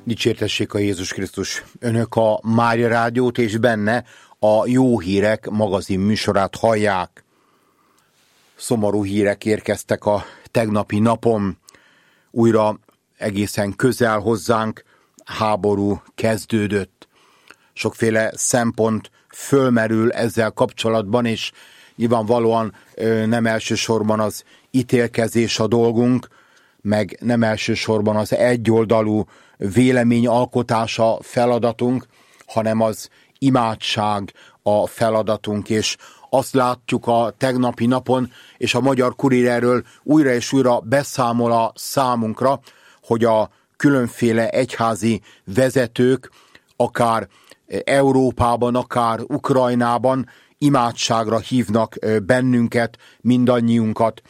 Dicsértessék a Jézus Krisztus! Önök a Mária Rádiót és benne a Jó Hírek magazin műsorát hallják. Szomorú hírek érkeztek a tegnapi napon. Újra egészen közel hozzánk háború kezdődött. Sokféle szempont fölmerül ezzel kapcsolatban, és nyilvánvalóan nem elsősorban az ítélkezés a dolgunk, meg nem elsősorban az egyoldalú véleményalkotása feladatunk, hanem az imádság a feladatunk, és azt látjuk a tegnapi napon, és a Magyar Kurír erről újra és újra beszámol a számunkra, hogy a különféle egyházi vezetők, akár Európában, akár Ukrajnában imádságra hívnak bennünket, mindannyiunkat.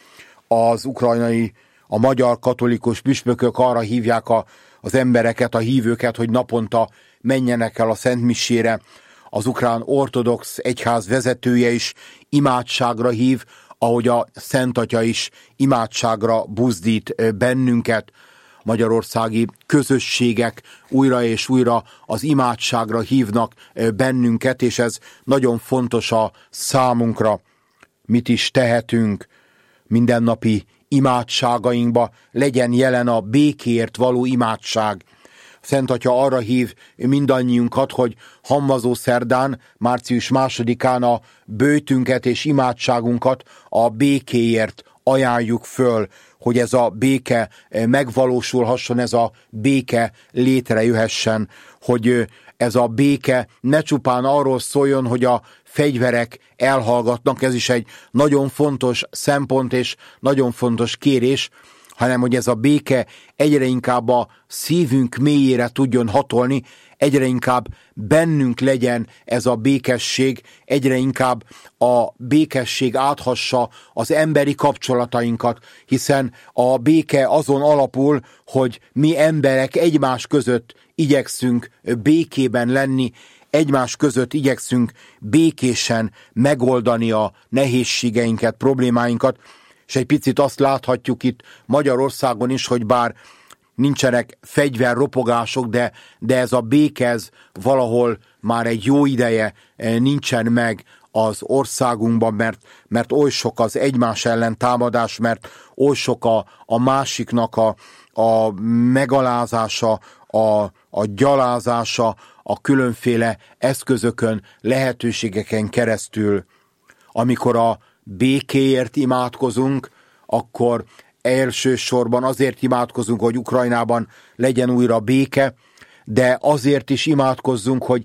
A magyar katolikus püspökök arra hívják az embereket, a hívőket, hogy naponta menjenek el a szentmisére. Az ukrán ortodox egyház vezetője is imádságra hív, ahogy a Szent Atya is imádságra buzdít bennünket. Magyarországi közösségek újra és újra az imádságra hívnak bennünket, és ez nagyon fontos a számunkra. Mit is tehetünk mindennapi imádságainkba, legyen jelen a békéért való imádság. Szent Atya arra hív mindannyiunkat, hogy Hamvazó szerdán, március 2-án a böjtünket és imádságunkat a békéért ajánljuk föl, hogy ez a béke megvalósulhasson, ez a béke létrejöhessen, hogy ez a béke ne csupán arról szóljon, hogy a fegyverek elhallgatnak, ez is egy nagyon fontos szempont és nagyon fontos kérés, hanem hogy ez a béke egyre inkább a szívünk mélyére tudjon hatolni, egyre inkább bennünk legyen ez a békesség, egyre inkább a békesség áthassa az emberi kapcsolatainkat, hiszen a béke azon alapul, hogy mi emberek egymás között igyekszünk békében lenni, egymás között igyekszünk békésen megoldani a nehézségeinket, problémáinkat, és egy picit azt láthatjuk itt Magyarországon is, hogy bár nincsenek fegyverropogások, de ez a béke, ez valahol már egy jó ideje nincsen meg az országunkban, mert oly sok az egymás ellen támadás, mert oly sok a másiknak a megalázása, a gyalázása, a különféle eszközökön, lehetőségeken keresztül. Amikor a békéért imádkozunk, akkor elsősorban azért imádkozunk, hogy Ukrajnában legyen újra béke, de azért is imádkozzunk, hogy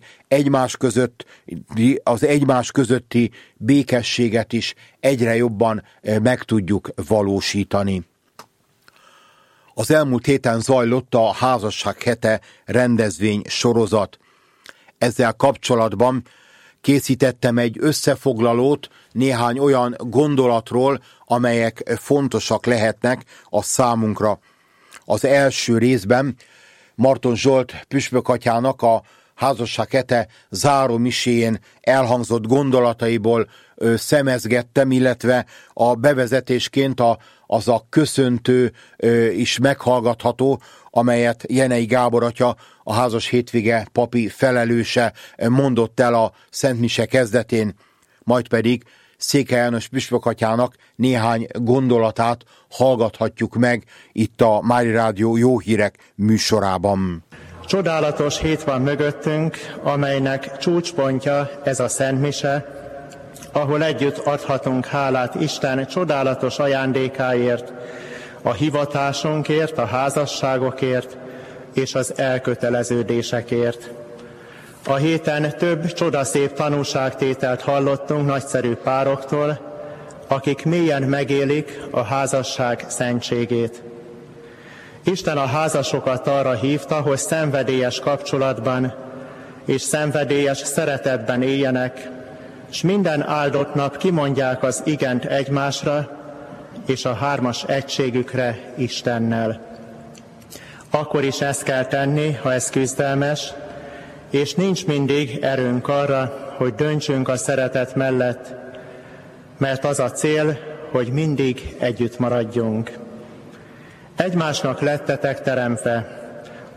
az egymás közötti békességet is egyre jobban meg tudjuk valósítani. Az elmúlt héten zajlott a Házasság hete rendezvény sorozat. Ezzel kapcsolatban készítettem egy összefoglalót néhány olyan gondolatról, amelyek fontosak lehetnek a számunkra. Az első részben Marton Zsolt püspökatyának a Házasság hete záró miséjén elhangzott gondolataiból szemezgettem, illetve a bevezetésként az a köszöntő is meghallgatható, amelyet Jenei Gábor atya, a Házas Hétvége papi felelőse mondott el a szentmise kezdetén, majd pedig Székely János püspökatyának néhány gondolatát hallgathatjuk meg itt a Mária Rádió Jó Hírek műsorában. Csodálatos hét van mögöttünk, amelynek csúcspontja ez a szentmise, ahol együtt adhatunk hálát Isten csodálatos ajándékáért, a hivatásunkért, a házasságokért és az elköteleződésekért. A héten több csodaszép tanúságtételt hallottunk nagyszerű pároktól, akik mélyen megélik a házasság szentségét. Isten a házasokat arra hívta, hogy szenvedélyes kapcsolatban és szenvedélyes szeretetben éljenek, és minden áldott nap kimondják az igent egymásra és a hármas egységükre Istennel. Akkor is ezt kell tenni, ha ez küzdelmes, és nincs mindig erőnk arra, hogy döntsünk a szeretet mellett, mert az a cél, hogy mindig együtt maradjunk. Egymásnak lettetek teremtve,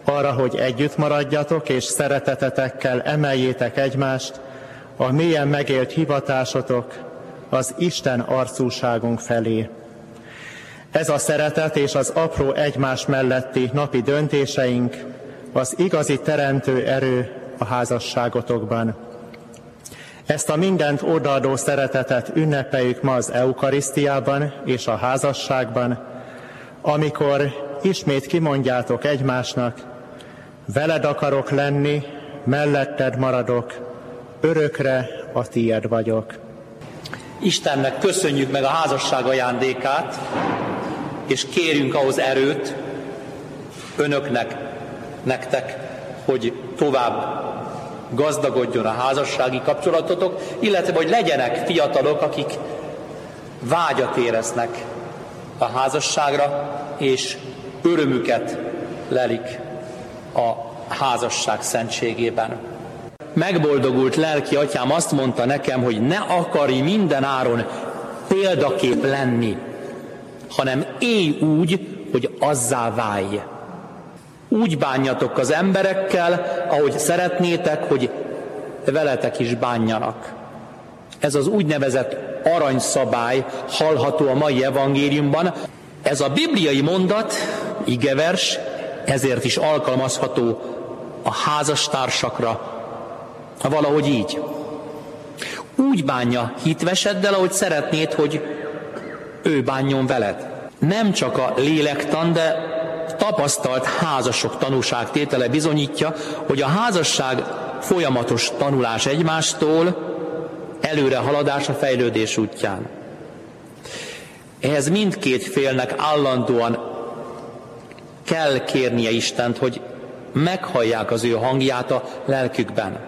arra, hogy együtt maradjatok, és szeretetetekkel emeljétek egymást, a mélyen megélt hivatásotok az Isten arcúságunk felé. Ez a szeretet és az apró egymás melletti napi döntéseink az igazi teremtő erő a házasságotokban. Ezt a mindent odaadó szeretetet ünnepeljük ma az eukarisztiában és a házasságban, amikor ismét kimondjátok egymásnak: veled akarok lenni, melletted maradok, örökre a tiéd vagyok. Istennek köszönjük meg a házasság ajándékát, és kérjünk ahhoz erőt önöknek, nektek, hogy tovább gazdagodjon a házassági kapcsolatotok, illetve hogy legyenek fiatalok, akik vágyat éreznek a házasságra, és örömüket lelik a házasság szentségében. Megboldogult lelki atyám azt mondta nekem, hogy ne akarj minden áron példakép lenni, hanem élj úgy, hogy azzá válj. Úgy bánjatok az emberekkel, ahogy szeretnétek, hogy veletek is bánjanak. Ez az úgynevezett aranyszabály hallható a mai evangéliumban. Ez a bibliai mondat, igevers, ezért is alkalmazható a házastársakra, valahogy így. Úgy bánja hitveseddel, ahogy szeretnéd, hogy ő bánjon veled. Nem csak a lélektan, de tapasztalt házasok tanúságtétele bizonyítja, hogy a házasság folyamatos tanulás egymástól, előre haladás a fejlődés útján. Ehhez mindkét félnek állandóan kell kérnie Istent, hogy meghallják az ő hangját a lelkükben.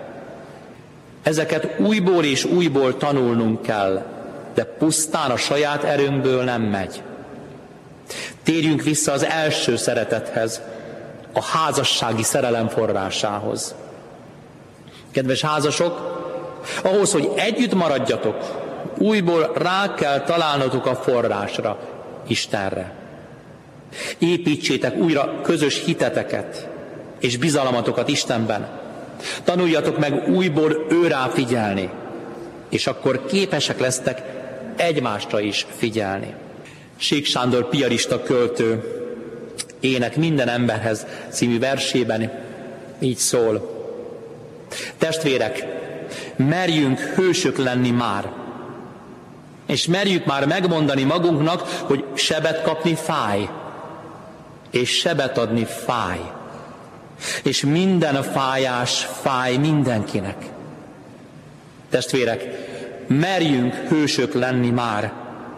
Ezeket újból és újból tanulnunk kell, de pusztán a saját erőnkből nem megy. Térjünk vissza az első szeretethez, a házassági szerelem forrásához. Kedves házasok, ahhoz, hogy együtt maradjatok, újból rá kell találnotok a forrásra, Istenre. Építsétek újra közös hiteteket és bizalmatokat Istenben. Tanuljatok meg újból őrá figyelni, és akkor képesek lesztek egymásra is figyelni. Sík Sándor piarista költő Ének minden emberhez című versében így szól: testvérek, merjünk hősök lenni már, és merjük már megmondani magunknak, hogy sebet kapni fáj, és sebet adni fáj, és minden fájás fáj mindenkinek. Testvérek, merjünk hősök lenni már,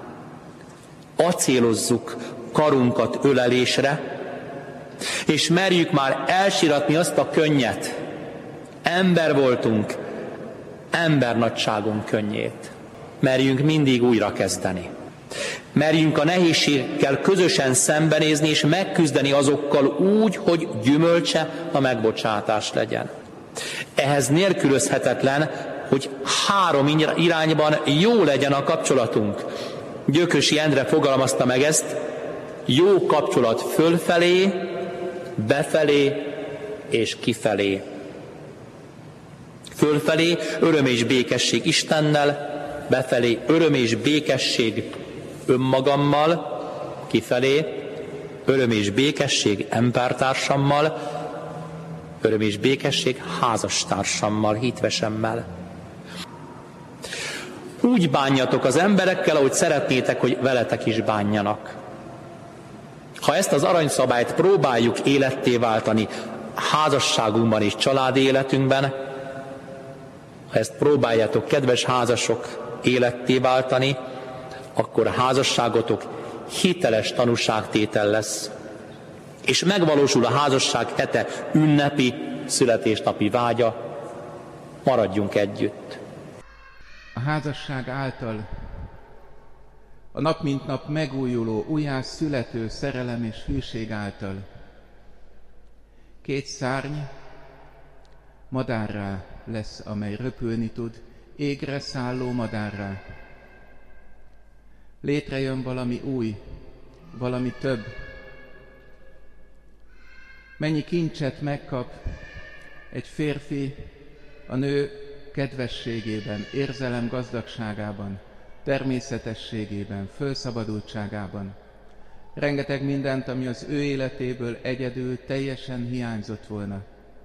acélozzuk karunkat ölelésre, és merjük már elsiratni azt a könnyet, ember voltunk, embernagyságunk könnyét. Merjünk mindig újra kezdeni. Merjünk a nehézségekkel közösen szembenézni, és megküzdeni azokkal úgy, hogy gyümölcse a megbocsátás legyen. Ehhez nélkülözhetetlen, hogy három irányban jó legyen a kapcsolatunk. Gyökösi Endre fogalmazta meg ezt: jó kapcsolat fölfelé, befelé és kifelé. Fölfelé öröm és békesség Istennel, befelé öröm és békesség önmagammal, kifelé öröm és békesség embertársammal, öröm és békesség házastársammal, hitvesemmel. Úgy bánjatok az emberekkel, ahogy szeretnétek, hogy veletek is bánjanak. Ha ezt az aranyszabályt próbáljuk életté váltani házasságunkban és családi életünkben, ha ezt próbáljátok, kedves házasok, életté váltani, akkor a házasságotok hiteles tanúságtétel lesz, és megvalósul a házasság hete ünnepi, születésnapi vágya. Maradjunk együtt. A házasság által a nap mint nap megújuló, újjászülető szerelem és hűség által két szárny madárrá lesz, amely röpülni tud, égre szálló madárrá. Létrejön valami új, valami több. Mennyi kincset megkap egy férfi a nő kedvességében, érzelem gazdagságában, természetességében, fölszabadultságában. Rengeteg mindent, ami az ő életéből egyedül teljesen hiányzott volna.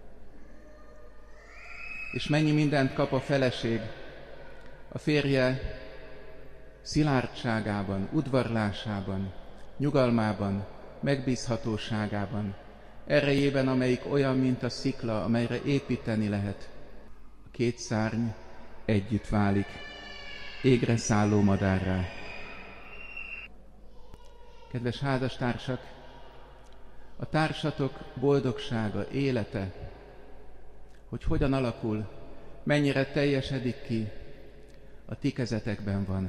És mennyi mindent kap a feleség, a férje szilárdságában, udvarlásában, nyugalmában, megbízhatóságában, erejében, amelyik olyan, mint a szikla, amelyre építeni lehet. A két szárny együtt válik, égre szálló madárrá. Kedves házastársak, a társatok boldogsága, élete, hogy hogyan alakul, mennyire teljesedik ki, a ti kezetekben van.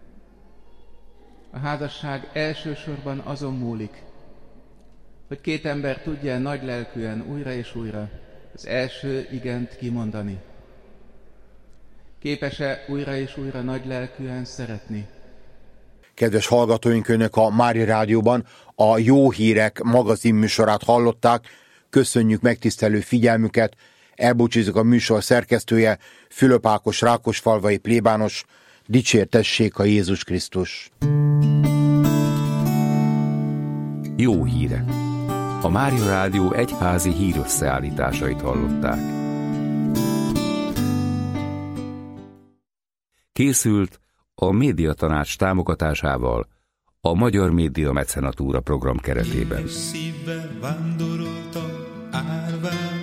A házasság elsősorban azon múlik, hogy két ember tudja nagy lelkűen újra és újra az első igent kimondani. Képes-e újra és újra nagy lelkűen szeretni? Kedves hallgatóink, Önök a Mária Rádióban a Jó Hírek magazin műsorát hallották. Köszönjük megtisztelő figyelmüket. Elbúcsúzik a műsor szerkesztője, Fülöp Ákos, Rákosfalvai plébános. Dicsértessék a Jézus Krisztus! Jó hírek! A Mária Rádió egyházi hírösszeállításait hallották. Készült a Médiatanács támogatásával a Magyar Média Mecenatúra program keretében. Szívvel vándoroltam árván,